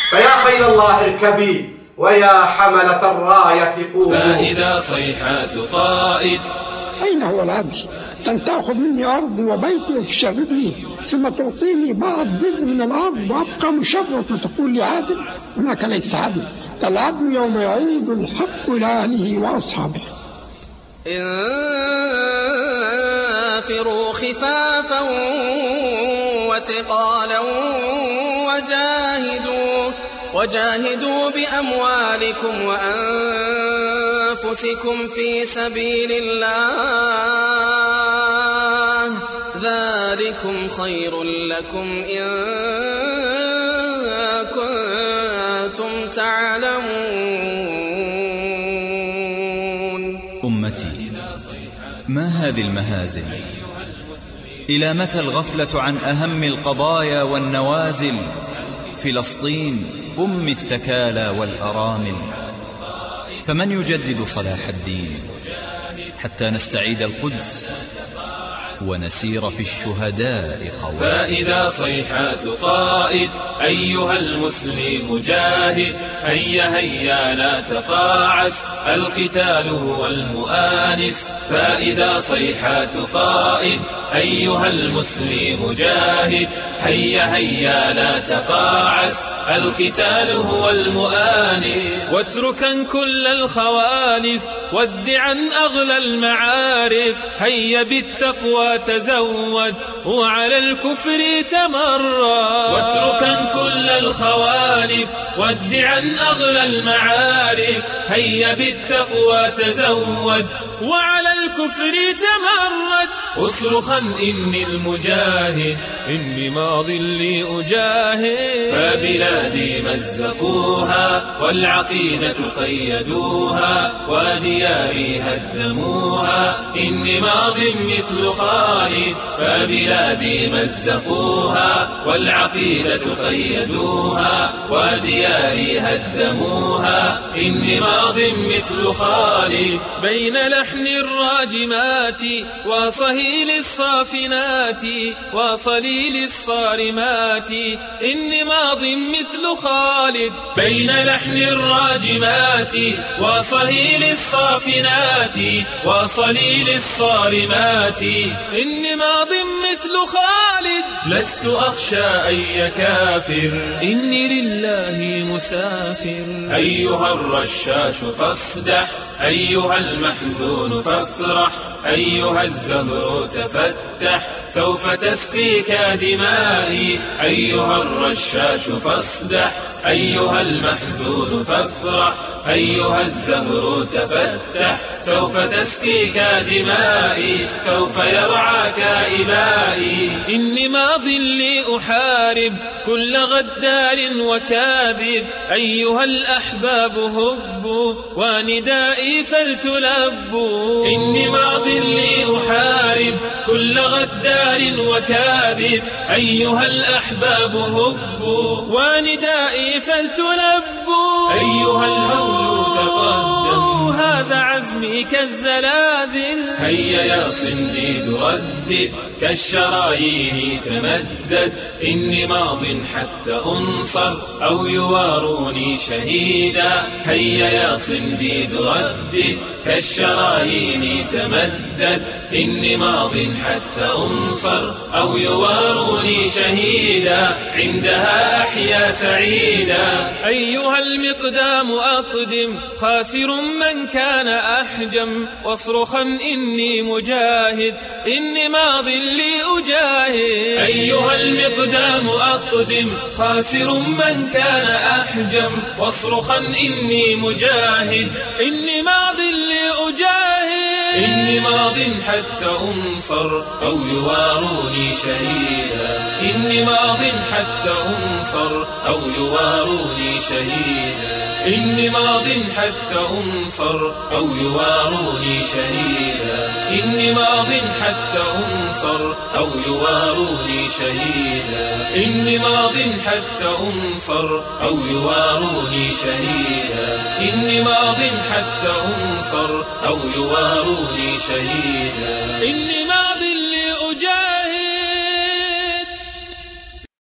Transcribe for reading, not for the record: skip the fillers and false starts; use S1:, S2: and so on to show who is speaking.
S1: فيا خيل الله اركبي ويا حملة الراية قوموا.
S2: فإذا صيحات قائد
S3: أين هو العدل؟ أن تأخذ مني أرض وبيتي وتشردني ثم تعطيني بعض جزء من الأرض وأبقى مشرط وتقول لي عادل؟ هناك ليس عدل. العدل يوم يعود الحق إلى أهله وأصحابه.
S4: انفروا خفافا وثقالا وجاهدوا بأموالكم وأنفسكم في سبيل الله ذلكم خير لكم إن كنتم تعلمون.
S5: أمتي، ما هذه المهازل؟ إلى متى الغفلة عن أهم القضايا والنوازل؟ فلسطين أم الثكالى والأرامل، فمن يجدد صلاح الدين حتى نستعيد القدس ونسير في الشهداء قوام.
S2: فإذا صيحات قائد أيها المسلم جاهد، هيا هيا لا تقاعس، القتال هو المؤانس. فإذا صيحات قائد أيها المسلم جاهد، هيا هيا لا تقاعس، القتال هو المؤانس. واتركا كل الخوالف وادعا أغلى المعارف، هيا بالتقوى تزود وعلى الكفر تمرد. واتركا كل الخوالف وادعا أغلى المعارف، هيا بالتقوى تزود وعلى الكفر تمرد. اصرخا إني المجاهد، إني ماض لي أجاهد. فبلادي مزقوها والعقيدة قيدوها، ودياري هدموها، إني ماض مثل خالد. فبلادي مزقوها والعقيدة قيدوها، ودياري هدموها، إني ماض مثل خالد. بين لحن الراجمات وصهيل الصافنات وصليل الصارمات، إني ماض مثل خالد. بين لحن الراجمات وصهيل الصافنات وصليل الصارمات، إني ماض مثل خالد. لست أخشى أي كافر، إني لله مسافر. أيها الرشاش فاصدح، أيها المحزون فافرح، أيها الزهر تفتح، سوف تسقيك دمائي. أيها الرشاش فاصدح، أيها المحزون فافرح، أيها الزهر تفتح، سوف تسقيك دمائي، سوف يرعاك إبائي. إني ماض لي أحارب كل غدار وكاذب، أيها الأحباب هبوا وندائي فلتلبوا. إني ماض لي أحارب كل غدار وكاذب، أيها الأحباب هبوا وندائي فلتلبوا. أيها الهول تقدم، هذا عزمي كالزلازل. هيا يا صنديد ردد، كالشرايين تمدد، إني ماض حتى أنصر أو يواروني شهيدا. هيا يا صنديد ردد، كالشرايين تمدد، إني ماض حتى أنصر أو يواروني شهيدا، عندها أحيا سعيدا. أيها المقدام أقدم، خاسر من كان أحجم، واصرخا إني مجاهد، إني ماض لي أجاهد. أيها المقدام أقدم، خاسر من كان أحجم، واصرخا إني مجاهد، إني ماض لي أجاهد. إني ماض حتى أنصر أو يواروني شهيدا، إني ماض حتى أنصر أو يواروني شهيدا. إني ماض حتى أنصر أو يواروني شهيدا، إني ماض حتى أنصر أو يواروني شهيدا. إني ماض حتى أنصر أو يواروني شهيدا، إني ماض حتى أنصر أو يواروني شهيدا. إني